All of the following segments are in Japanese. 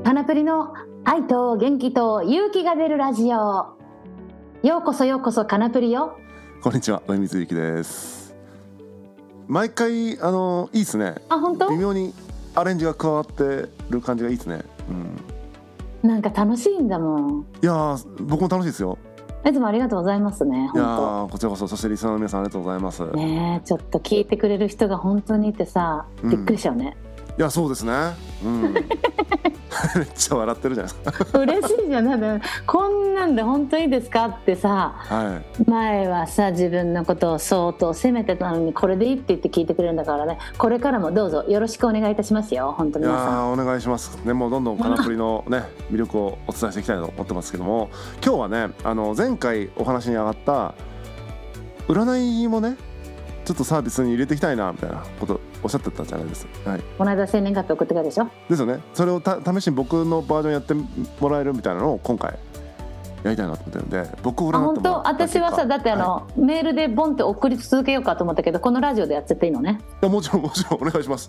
カナプリの愛と元気と勇気が出るラジオ。ようこそようこそカナプリよ。 こんにちは、上水ゆきです。毎回いいですね。 本当？ 微妙にアレンジが加わってる感じがいいですね、 なんか楽しいんだもん。 いや僕も楽しいですよ。 いつもありがとうございますね。 いやこちらこそ。そしてリスナーの皆さんありがとうございますね。ちょっと聞いてくれる人が本当にいてさ、びっくりしちゃうね。 いやそうですね、めっちゃ笑ってるじゃないですか。 嬉しいじゃん。なんでこんなんで本当にいいですかってさ、前はさ自分のことを相当責めてたのに、これでいいって言って聞いてくれるんだからね。これからもどうぞよろしくお願いいたしますよ。本当に皆さん。 いやお願いしますね。もうどんどんカナプリのね魅力をお伝えしていきたいと思ってますけども、今日はね前回お話に上がった占いもねちょっとサービスに入れていきたいなみたいなことおっしゃってたじゃないですか。 この間生年月日送ってたでしょ。 ですよね。それを試しに僕のバージョンやってもらえるみたいなのを今回やりたいなと思ってるんで、僕を占ってもらった。本当？ 私はさだってメールでボンって送り続けようかと思ったけど、このラジオでやっちゃっていいのね。 いやもちろんお願いします。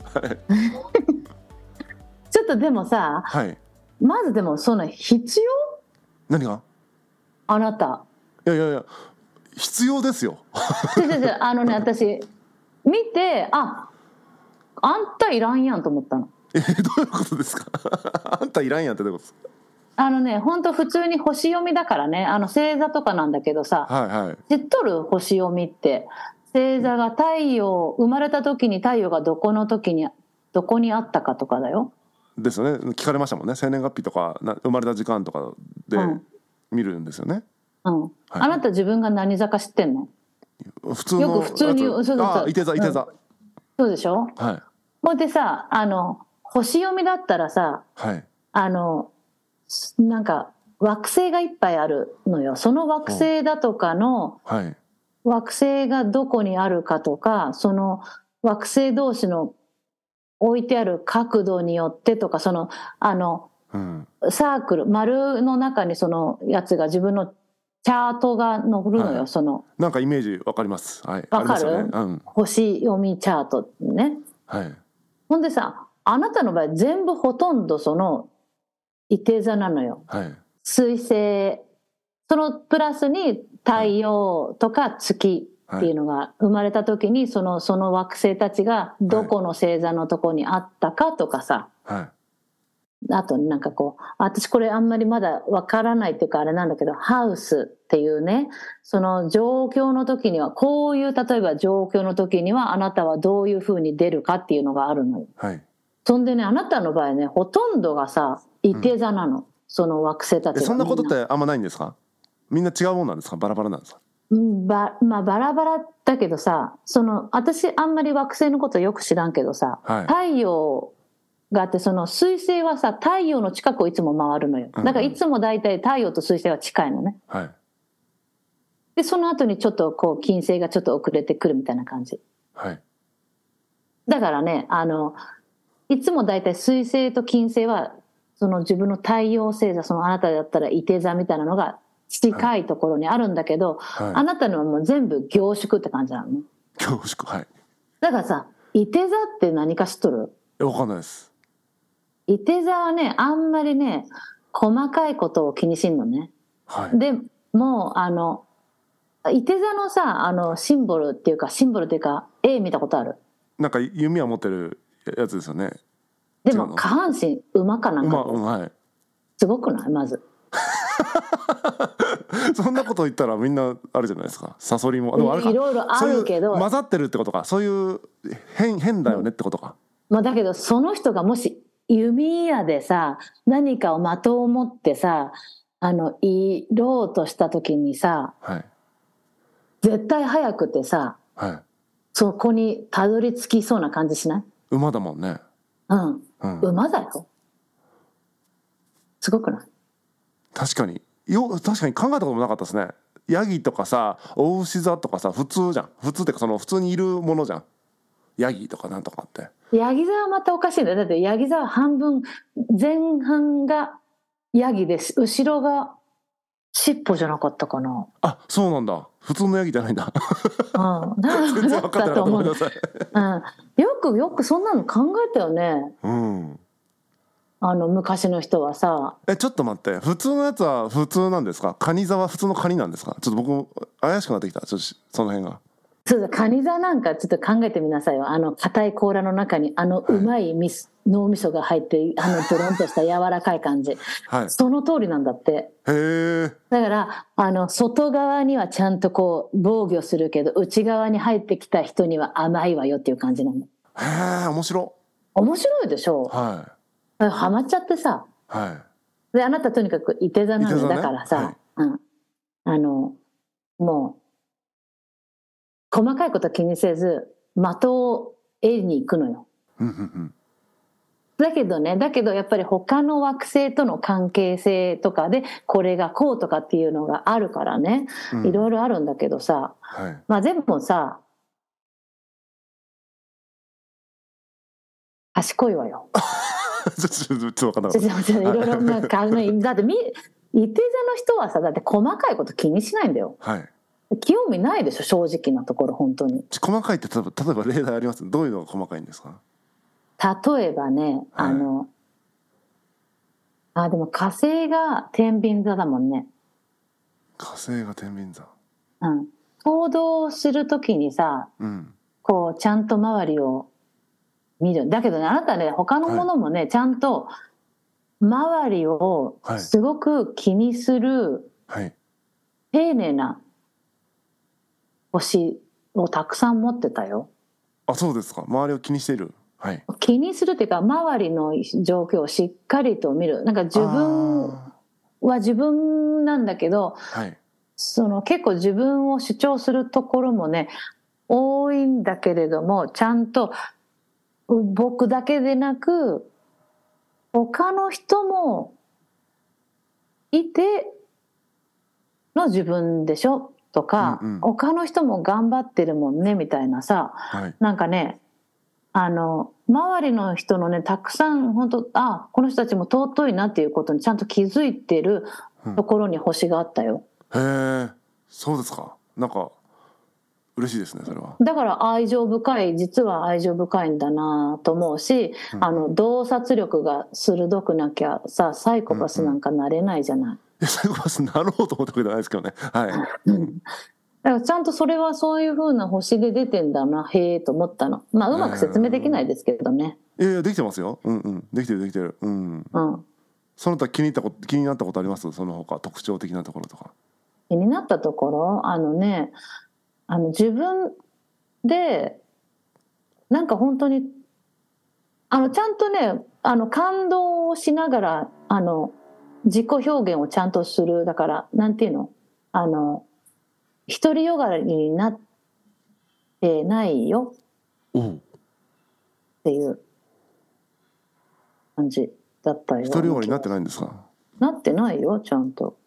ちょっとでもさ、まずでもその必要？何が？ あなた。 いや必要ですよ。 私見てあんたいらんやんと思ったの。 どういうことですか？あんたいらんやんってどういうことですか？ 本当普通に星読みだからね。星座とかなんだけどさ、知っとる？星読みって星座が生まれた時に太陽がどこにあったかとかだよ。 ですよね。聞かれましたもんね。生年月日とか生まれた時間とかで見るんですよね。 あなた自分が何座か知ってんの？ 普通の普通にいて座。 そうでしょ。ほんでさ星読みだったらさ、なんか惑星がいっぱいあるのよ。その惑星だとかの、惑星がどこにあるかとか、その惑星同士の置いてある角度によってとか、そのサークル丸の中にそのやつが自分のチャートが載るのよ。 なんかイメージわかります。 わかる？星読みチャートね。ほんでさ、あなたの場合全部ほとんどそのいて座なのよ。水星、そのプラスに太陽とか月っていうのが生まれた時にその惑星たちがどこの星座のとこにあったかとかさ、あとなんか私これあんまりまだわからないっていうかあれなんだけど、ハウスっていうね、その状況の時にはこういう、例えば状況の時にはあなたはどういう風に出るかっていうのがあるのよ。そんでね、あなたの場合ね、ほとんどがさいて座なの、その惑星たちが。 そんなことってあんまないんですか？みんな違うもんなんですか？バラバラなんですか？ バラバラだけどさ、私あんまり惑星のことよく知らんけどさ、太陽があって、その水星はさ太陽の近くをいつも回るのよ。だからいつもだいたい太陽と水星は近いのね。でその後にちょっと金星がちょっと遅れてくるみたいな感じ。だからねいつもだいたい水星と金星はその自分の太陽星座、そのあなただったらいて座みたいなのが近いところにあるんだけど、あなたのはもう全部凝縮って感じなのね。 凝縮。 だからさ、いて座って何か知っとる？ わかんないです。 いて座はね、あんまりね細かいことを気にしんのね。でもいて座のさシンボルっていうか絵見たことある？ なんか弓は持ってるやつですよね。 でも下半身馬かなんかすごくない？まずそんなこと言ったらみんなあるじゃないですか。サソリもいろいろあるけど、 混ざってるってことか。そういう変だよねってことか。 だけどその人がもし弓矢でさ何かを的を持ってさ射ろうとした時にさ、絶対速くてさ、そこにたどり着きそうな感じしない？ 馬だもんね。 馬だよ。すごくない？ 確かに考えたこともなかったですね。ヤギとかさお牛座とかさ普通じゃん。普通ってか普通にいるものじゃん。ヤギとかなんとかって。 ヤギ座はまたおかしいんだよ。だってヤギ座は半分、前半がヤギです。後ろが尻尾じゃなかったかな。 あ、そうなんだ。普通のヤギじゃないんだ。 全然分かってなかった。ごめんなさい。よくそんなの考えたよね。 昔の人はさ。 ちょっと待って、普通のやつは普通なんですか？カニ座は普通のカニなんですか？ちょっと僕怪しくなってきた、ちょっとその辺が。 そうだ、カニ座なんかちょっと考えてみなさいよ。硬い甲羅の中にうまい脳みそが入ってドロンとした柔らかい感じ、はい、その通りなんだって。 へー。 だから外側にはちゃんとこう防御するけど、内側に入ってきた人には甘いわよっていう感じなの。 へー、面白いでしょ。 はい。 ハマっちゃってさ、 はい、 であなたとにかくいて座なんだ、だからさ、はい、もう細かいこと気にせず的を得に行くのよ。だけどやっぱり他の惑星との関係性とかでこれがこうとかっていうのがあるからね、いろいろあるんだけどさ、はい、まあ全部さ賢いわよ。 ちょっと分かんなかった。 いろいろだっていて座の人はさ、だって細かいこと気にしないんだよ。 はい。 興味ないでしょ、正直なところ。本当に細かいって例えば例題あります？どういうのが細かいんですか？ 例えばね、はい、でも火星が天秤座だもんね。 火星が天秤座。 行動するときにさ、こうちゃんと周りを見る。だけどね、あなたね、他のものもね、はい、ちゃんと周りをすごく気にする、はい、丁寧な星をたくさん持ってたよ。 あ、そうですか。周りを気にしている。はい、 気にするっていうか、周りの状況をしっかりと見る。なんか自分は自分なんだけど、はい、結構自分を主張するところもね多いんだけれども、ちゃんと僕だけでなく他の人もいての自分でしょとか、他の人も頑張ってるもんねみたいなさ、はい、なんかね周りの人のねたくさん本当この人たちも尊いなっていうことにちゃんと気づいてるところに星があったよ。 へえ、そうですか。なんか嬉しいですね、それは。 だから実は愛情深いんだなと思うし、洞察力が鋭くなきゃさ、サイコパスなんかなれないじゃない。 サイコパスなろうと思ったわけじゃないですけどね。はい。 だからちゃんとそれはそういう風な星で出てんだな、へえと思ったの。まあうまく説明できないですけどね。 いやできてますよ。できてる。その他気になったことあります？その他特徴的なところとか。 気になったところ、自分でなんか本当にちゃんとね感動をしながら自己表現をちゃんとする。だからなんていうの独りよがりになってないよっていう感じだったよ。 独りよがりになってないんですか？ なってないよ、ちゃんと。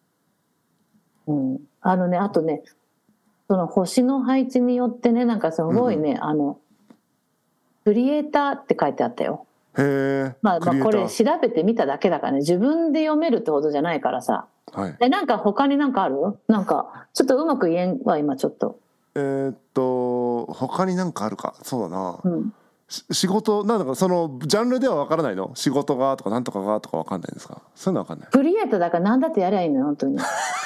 あとね、その星の配置によってね、なんかすごいね、クリエイターって書いてあったよ。 へえ。 まあこれ調べてみただけだからね、自分で読めるってことじゃないからさ。はい、なんか他になんかある？なんかちょっとうまく言えんわ今ちょっと。 他になんかあるか。そうだな。仕事なんかそのジャンルでは分からないの？仕事がとかなんとかがとか分かんないんですか？そういうの分かんない。 クリエイターだから何だってやりゃいいのよ本当に。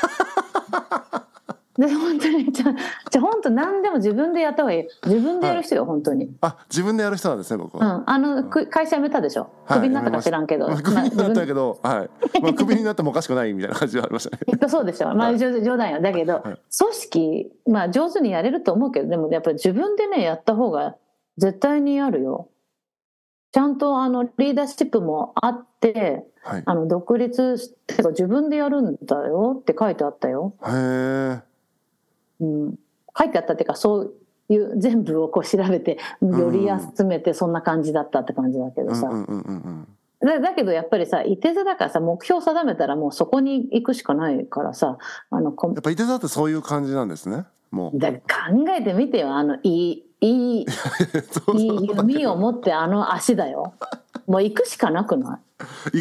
で本当にじゃ本当何でも自分でやった方がいい。自分でやる人よ、はい、本当に。 自分でやる人なんですね、僕は。 会社辞めたでしょ。クビになったか知らんけど。 クビになったけど、はい。クビになってもおかしくないみたいな感じはありましたね。 きっとそうでしょ。まあ冗談よ。だけど、組織上手にやれると思うけど、でもやっぱり自分でねやった方が絶対にあるよ。ちゃんとリーダーシップもあって、はい、独立して自分でやるんだよって書いてあったよ。 へえ。 書いてあったっていうか、そういう全部をこう調べてより集めてそんな感じだったって感じだけどさ、だけどやっぱりさ、いて座だからさ、目標定めたらもうそこに行くしかないからさ、 やっぱいて座ってそういう感じなんですね。もうだから考えてみてよ、いい弓を持って足だよ。もう行くしかなくない？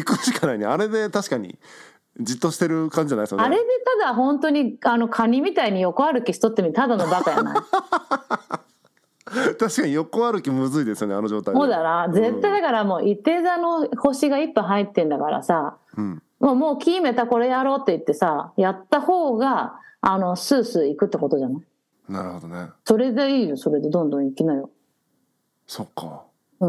行くしかないね。あれで確かにじっとしてる感じじゃないですよね。 あれでただ本当にカニみたいに横歩きしとってみただのバカやない。 確かに横歩きむずいですよね、あの状態で。 そうだな、絶対だからもう一定座の星がいっぱい入ってんだからさ、もう決めたこれやろうって言ってさ、やった方がスースーいくってことじゃない？ なるほどね。 それでいいよ、それでどんどん行きなよ。 そっか。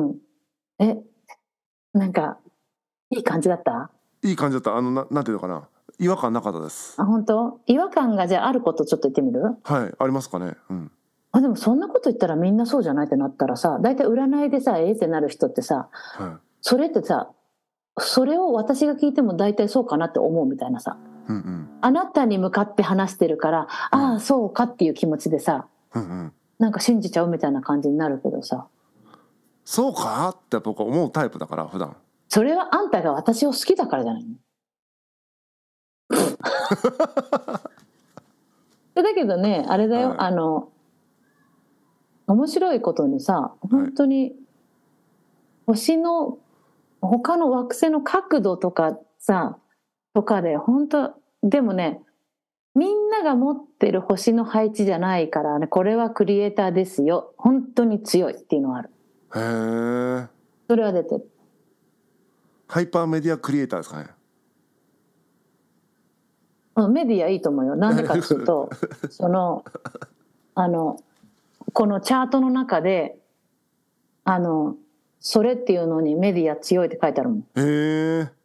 なんかいい感じだった？ いい感じだった。なんていうのかな、違和感なかったです。 あ、本当？違和感がじゃああることちょっと言ってみる？ はい、ありますかね。 でもそんなこと言ったらみんなそうじゃないってなったらさ、大体占いでさってなる人ってさ、それってさ、それを私が聞いても大体そうかなって思うみたいなさ、あなたに向かって話してるから、ああそうかっていう気持ちでさ、なんか信じちゃうみたいな感じになるけどさ、 そうかって僕は思うタイプだから普段。 それはあんたが私を好きだからじゃないの？だけどね、あれだよ、面白いことにさ、本当に星の他の惑星の角度とかさとかで本当、でもね、みんなが持ってる星の配置じゃないからね、これはクリエイターですよ、本当に強いっていうのがある。 へえ。 それは出てる。 ハイパーメディアクリエイターですかね。 メディアいいと思うよ。なんでかっていうとこのチャートの中でそれっていうのにメディア強いって書いてあるもん。 へえ。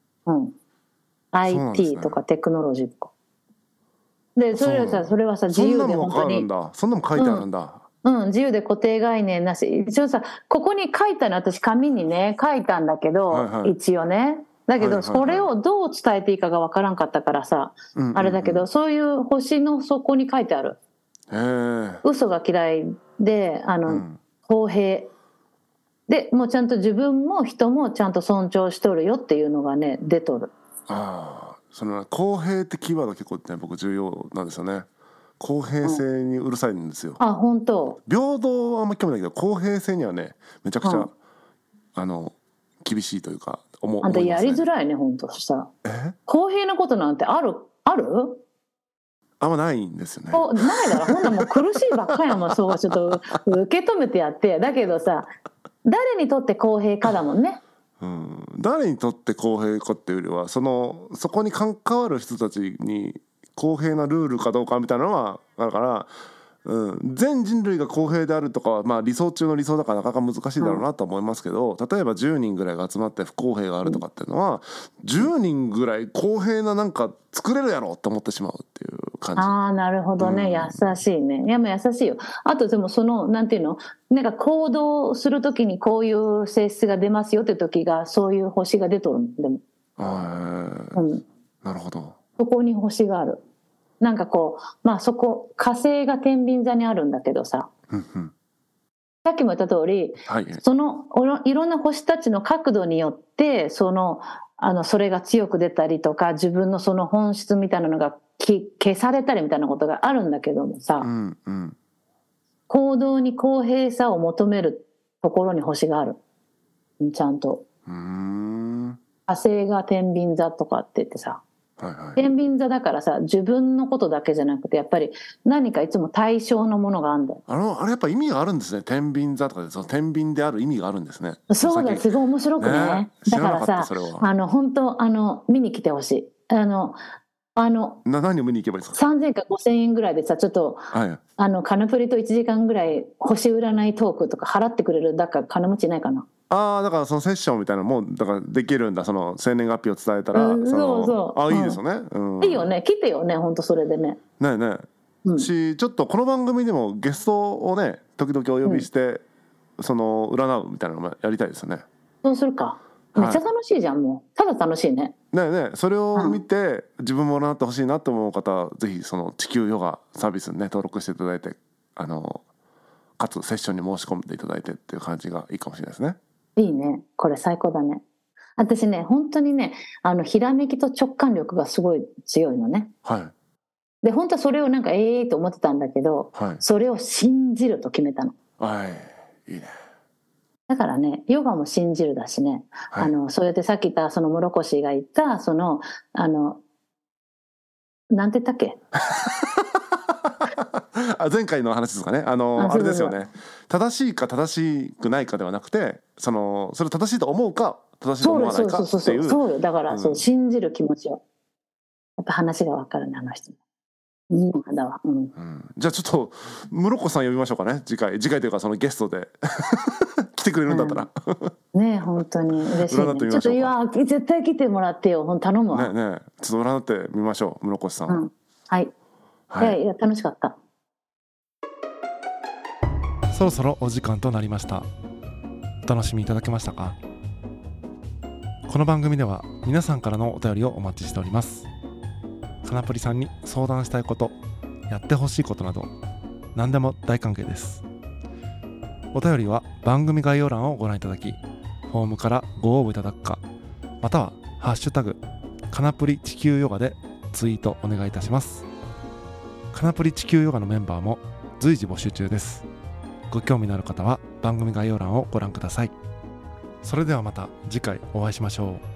IT とかテクノロジーとかで、それはさ自由で本当にそんなも書いてあるんだ。 自由で固定概念なし。一応さ、ここに書いたの私紙にね書いたんだけど、一応ね、だけどそれをどう伝えていいかがわからんかったからさ、あれだけど、そういう星の底に書いてある。嘘が嫌いで公平で、もうちゃんと自分も人もちゃんと尊重しとるよっていうのがね出とる。 その公平ってキーワード結構ね、僕重要なんですよね。公平性にうるさいんですよ。 本当？ 平等はあんまり興味ないけど、公平性にはねめちゃくちゃ、厳しいというか思いますね。 あんたやりづらいね、本当。そしたら公平なことなんてある？ あんまないんですよね。 ないだろ。ほんなもう苦しいばっかりやもん。そうちょっと受け止めてやって。だけどさ、誰にとって公平かだもんね。 誰にとって公平かっていうよりは、そこに関わる人たちに公平なルールかどうかみたいなのはあるから、全人類が公平であるとかは、まあ、理想中の理想だからなかなか難しいだろうなと思いますけど、例えば10人ぐらいが集まって不公平があるとかっていうのは、10人ぐらい公平ななんか作れるやろって思ってしまうっていう感じ。 なるほどね、優しいね。いや、もう優しいよ。あとでもなんていうの、なんか行動するときにこういう性質が出ますよって時がそういう星が出とるんでも。 なるほど。 そこに星がある。なんかこう、まあそこ火星が天秤座にあるんだけどさ、さっきも言った通り、いろんな星たちの角度によってそれが強く出たりとか、自分のその本質みたいなのが消されたりみたいなことがあるんだけどもさ、行動に公平さを求めるところに星がある。ちゃんと火星が天秤座とかって言ってさ、天秤座だからさ、自分のことだけじゃなくてやっぱり何かいつも対象のものがあるんだよ。 あれやっぱ意味があるんですね。天秤座とかで、その天秤である意味があるんですね。 そうだ、すごい面白くね。だからさ、本当見に来てほしい。何を見に行けばいいですか ？3000か5000円ぐらいでさ、ちょっと、カナプリと1時間ぐらい星占いトークとか払ってくれる、だから金持ちいないかな。 だからそのセッションみたいなのもだからできるんだ。その生年月日を伝えたら、いいですよね。 いいよね、来てよね、本当それでね。 ちょっとこの番組でもゲストをね時々お呼びして、占うみたいなのもやりたいですよね。 そうするか。めっちゃ楽しいじゃん、もうただ楽しいね。 それを見て、自分も占ってほしいなと思う方はぜひその地球ヨガサービスにね登録していただいて、かつセッションに申し込んでいただいてっていう感じがいいかもしれないですね。いいね、これ最高だね。私ね、本当にね、ひらめきと直感力がすごい強いのね。で、本当はそれをなんかと思ってたんだけど、それを信じると決めたの。 いいね。 だからね、ヨガも信じるだしね、そうやってさっき言ったその室越が言ったなんて言ったっけ前回の話ですかね。あれですよね。正しいか正しくないかではなくて、それ正しいと思うか正しいと思わないかっていう。 そうよ。だからそう信じる気持ちを。やっぱ話が分かるね、あの人。だわ。 じゃあちょっと室子さん呼びましょうかね。次回というかそのゲストで来てくれるんだったら。 ね、本当に嬉しいね。ちょっと絶対来てもらってよ。頼むわ。 ね、ちょっと占ってみましょう、室越さん。 はい。いや楽しかった。 そろそろお時間となりました。お楽しみいただけましたか？この番組では皆さんからのお便りをお待ちしております。カナプリさんに相談したいこと、やってほしいことなど何でも大歓迎です。お便りは番組概要欄をご覧いただき、フォームからご応募いただくか、またはハッシュタグカナプリ地球ヨガでツイートお願いいたします。カナプリ地球ヨガのメンバーも随時募集中です。ご興味のある方は番組概要欄をご覧ください。それではまた次回お会いしましょう。